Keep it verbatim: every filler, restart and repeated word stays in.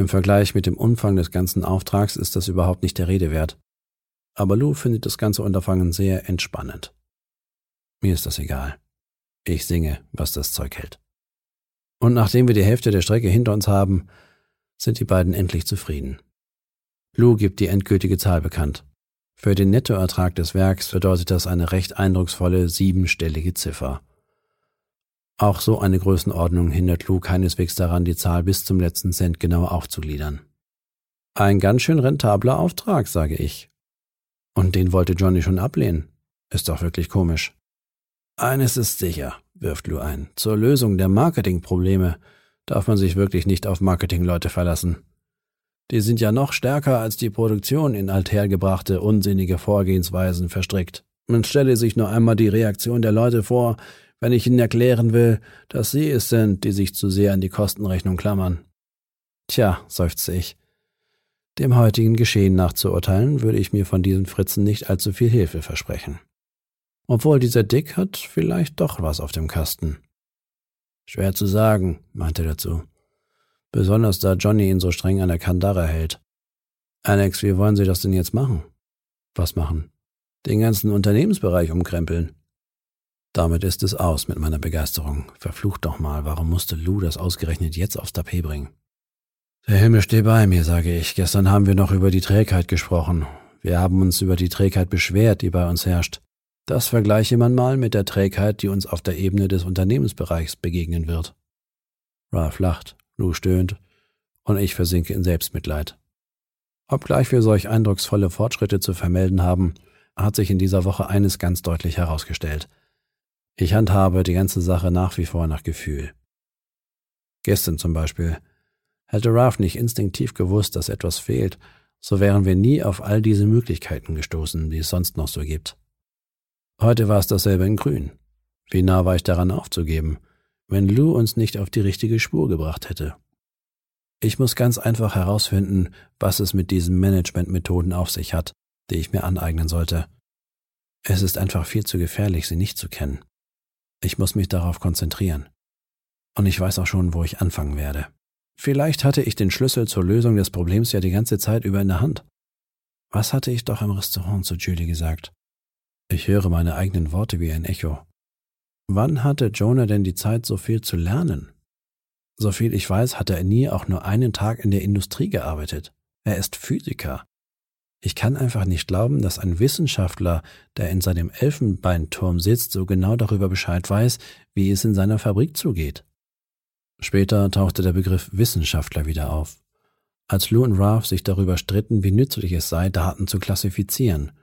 Im Vergleich mit dem Umfang des ganzen Auftrags ist das überhaupt nicht der Rede wert. Aber Lou findet das ganze Unterfangen sehr entspannend. Mir ist das egal. Ich singe, was das Zeug hält. Und nachdem wir die Hälfte der Strecke hinter uns haben, sind die beiden endlich zufrieden. Lou gibt die endgültige Zahl bekannt. Für den Nettoertrag des Werks bedeutet das eine recht eindrucksvolle siebenstellige Ziffer. Auch so eine Größenordnung hindert Lou keineswegs daran, die Zahl bis zum letzten Cent genau aufzugliedern. Ein ganz schön rentabler Auftrag, sage ich. Und den wollte Johnny schon ablehnen. Ist doch wirklich komisch. Eines ist sicher, wirft Lou ein. Zur Lösung der Marketingprobleme darf man sich wirklich nicht auf Marketingleute verlassen. Die sind ja noch stärker als die Produktion in althergebrachte, unsinnige Vorgehensweisen verstrickt. Man stelle sich nur einmal die Reaktion der Leute vor, wenn ich ihnen erklären will, dass sie es sind, die sich zu sehr an die Kostenrechnung klammern. Tja, seufzte ich. Dem heutigen Geschehen nach zu urteilen, würde ich mir von diesen Fritzen nicht allzu viel Hilfe versprechen. Obwohl dieser Dick hat vielleicht doch was auf dem Kasten. Schwer zu sagen, meinte er dazu. Besonders da Johnny ihn so streng an der Kandare hält. Alex, wie wollen Sie das denn jetzt machen? Was machen? Den ganzen Unternehmensbereich umkrempeln. Damit ist es aus mit meiner Begeisterung. Verflucht doch mal, warum musste Lou das ausgerechnet jetzt aufs Tapet bringen? Der Himmel steht bei mir, sage ich. Gestern haben wir noch über die Trägheit gesprochen. Wir haben uns über die Trägheit beschwert, die bei uns herrscht. Das vergleiche man mal mit der Trägheit, die uns auf der Ebene des Unternehmensbereichs begegnen wird. Ralph lacht, Lou stöhnt und ich versinke in Selbstmitleid. Obgleich wir solch eindrucksvolle Fortschritte zu vermelden haben, hat sich in dieser Woche eines ganz deutlich herausgestellt. Ich handhabe die ganze Sache nach wie vor nach Gefühl. Gestern zum Beispiel. Hätte Ralph nicht instinktiv gewusst, dass etwas fehlt, so wären wir nie auf all diese Möglichkeiten gestoßen, die es sonst noch so gibt. Heute war es dasselbe in Grün. Wie nah war ich daran aufzugeben, wenn Lou uns nicht auf die richtige Spur gebracht hätte? Ich muss ganz einfach herausfinden, was es mit diesen Managementmethoden auf sich hat, die ich mir aneignen sollte. Es ist einfach viel zu gefährlich, sie nicht zu kennen. Ich muss mich darauf konzentrieren. Und ich weiß auch schon, wo ich anfangen werde. Vielleicht hatte ich den Schlüssel zur Lösung des Problems ja die ganze Zeit über in der Hand. Was hatte ich doch im Restaurant zu Julie gesagt? Ich höre meine eigenen Worte wie ein Echo. Wann hatte Jonah denn die Zeit, so viel zu lernen? Soviel ich weiß, hat er nie auch nur einen Tag in der Industrie gearbeitet. Er ist Physiker. Ich kann einfach nicht glauben, dass ein Wissenschaftler, der in seinem Elfenbeinturm sitzt, so genau darüber Bescheid weiß, wie es in seiner Fabrik zugeht. Später tauchte der Begriff Wissenschaftler wieder auf. Als Lou und Ralph sich darüber stritten, wie nützlich es sei, Daten zu klassifizieren.